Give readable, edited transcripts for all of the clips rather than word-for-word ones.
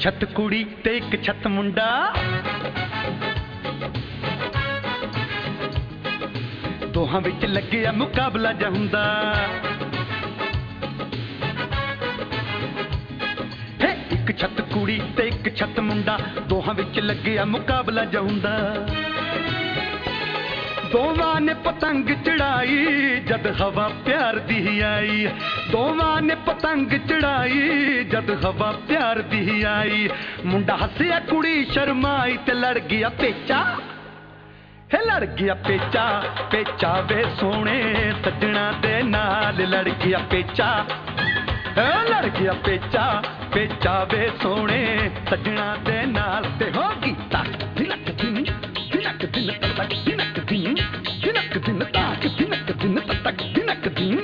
छत कुड़ी ते एक छत मुंडा, दोहां विच लग्गिया मुकाबला जा हुंदा। एक छत कुड़ी ते एक छत मुंडा, दोहां विच लग्गिया मुकाबला जा हुंदा। दोवां ने पतंग चढ़ाई जद हवा प्यार दी आई, दोवां ने पतंग चढ़ाई जद हवा प्यार दी आई। मुंडा हसिया कुड़ी शर्माई ते लड़ गया पेचा, है लड़ गया पेचा। पेचा वे सोने सजना दे नाल लड़ गया पेचा, लड़ गया पेचा। पेचा वे सोने सजना दे नाल ते हो गीता दिनक दिन दिनक दिन तक दिनक दिन दिनक दिन तक दिनक दिन तक दिनक दिन।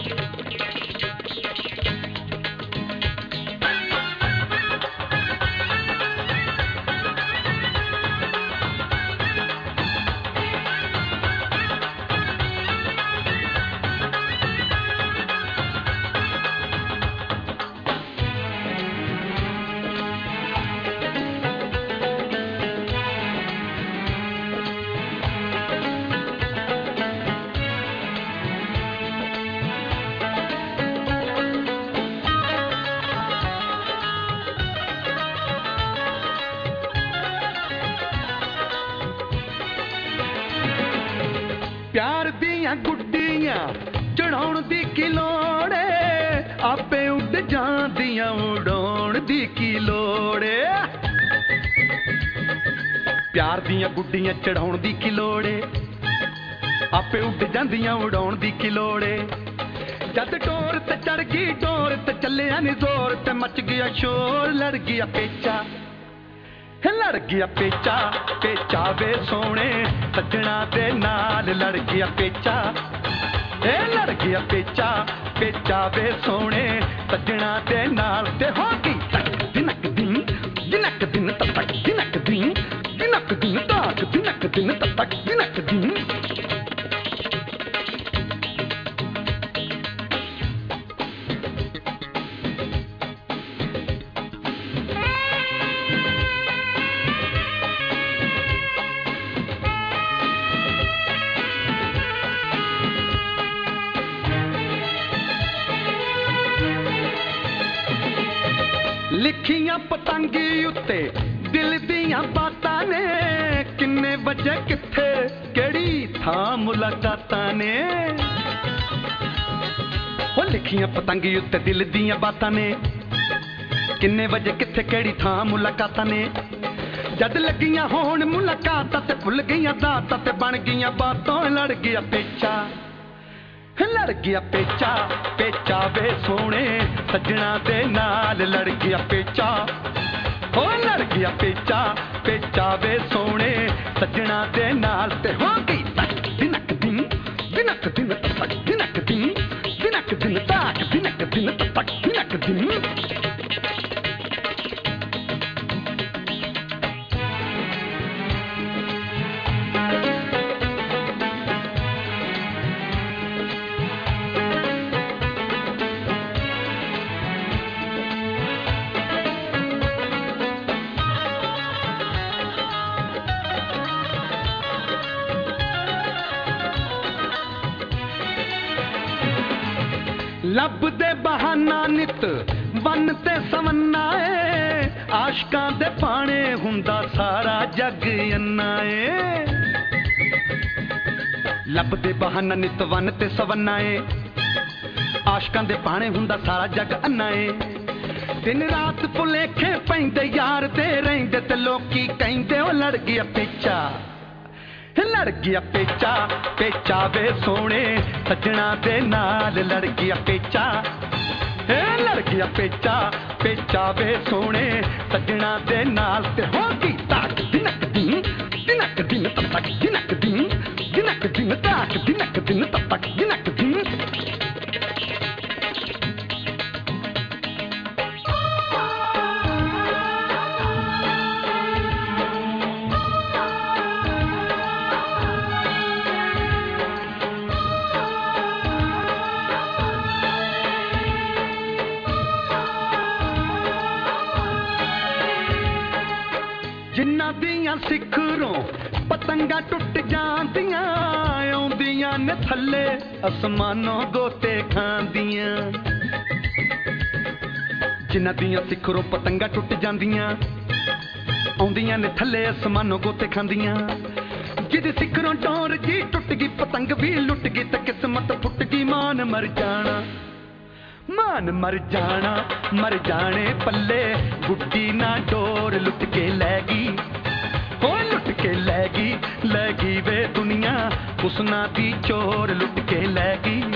प्यार दियां गुड्डियां चढ़ाउण दी की लोड़ है, आपे उड़ जांदियां उड़ाउण दी की लोड़ है। प्यार दियां गुड्डियां चढ़ाउण दी की लोड़ है, आपे उड़ जांदियां उड़ाउण दी की लोड़ है। जद डोर ते चढ़ गई डोर ते चलिया नी जोर ते मच गया शोर, लड़ गया पेचा, लड़ गया पेचा। पेचा वे सोने सजना दे नाल लड़ गया पेचा, लड़ गया पेचा। पेचा वे सोने सजना दे नाल ते हो गई दिनक दिन दिनक दिन तक दिनक दिन दिनक दिन तक दिनक दिन तक दिनक दिन। लिखियां पतंगी उत्ते दिल दियां बातां ने, किन्ने वजे किथे केड़ी थां मुलाकातां ने। हो लिखियां पतंगी उत्ते दिल दियां बातां ने, किन्ने वजे किथे केड़ी थां मुलाकातां ने। जद लगियां होण मुलाकातां ते भुल गईयां दातां ते बन गईयां बातां, लड़ गया पेचा, लड़ गया पेचा। पेचा वे सोने सजना दे नाल लड़ गया पेचा, हो लड़ गया पेचा। पेचा वे सोने सजना दे नाल ते हो गई दिनक दिन दिनक दिन तक दिनक दिन दिनक दिन तक दिनक दिन तक दिनक दिन। लब दे बहाना नित वन ते सवन्ना ए, आशकां दे पाने हुंदा सारा जग अन्ना ए। लब दे बहाना नित वन ते सवन्ना ए, आशकां दे पाने हुंदा सारा जग अन्ना ए। दिन रात भुलेखे पैंदे यार ते रहिंदे ते लोकी कहिंदे ओ लड़ गया पेचा, लड़ गया पेचा। पेचा वे सोने सजना दे नाल लड़ गया पेचा, लड़ गया पेचा। पेचा वे सोने सजना दे नाल ते हो गई तक दिनक दिन दिनक दिन तक दिनक दिन दिनक दिन तक दिनक दिन तक दिनक दिन। ਦੀਆਂ ਸਿਖਰੋਂ ਪਤੰਗਾਂ ਟੁੱਟ ਜਾਂਦੀਆਂ ਆਉਂਦੀਆਂ ਨੇ ਥੱਲੇ ਅਸਮਾਨੋਂ ਗੋਤੇ ਖਾਂਦੀਆਂ ਜਿਨ੍ਹਾਂ ਦੀਆਂ ਸਿਖਰੋਂ ਪਤੰਗਾਂ ਟੁੱਟ ਜਾਂਦੀਆਂ ਆਉਂਦੀਆਂ ਨੇ ਥੱਲੇ ਅਸਮਾਨੋਂ ਗੋਤੇ ਖਾਂਦੀਆਂ ਜਿਹਦੀ ਸਿਖਰੋਂ ਡੋਰ ਜੀ ਟੁੱਟ ਗਈ ਪਤੰਗ ਵੀ ਲੁੱਟ ਗਈ ਤੇ ਕਿਸਮਤ ਫੁੱਟ ਗਈ ਮਾਨ ਮਰ ਜਾਣਾ ਮਾਨ ਮਰ ਜਾਣਾ ਮਰ ਜਾਣੇ ਪੱਲੇ ਗੁੱਡੀ ਨਾ ਡੋਰ ਲੁੱਟ ਕੇ ਲੈ ਗਈ ਹੋ ਲੁੱਟ ਕੇ ਲੈ ਗਈ ਵੇ ਦੁਨੀਆ ਹੁਸਨਾ ਦੀ ਚੋਰ ਲੁੱਟ ਕੇ ਲੈ ਗਈ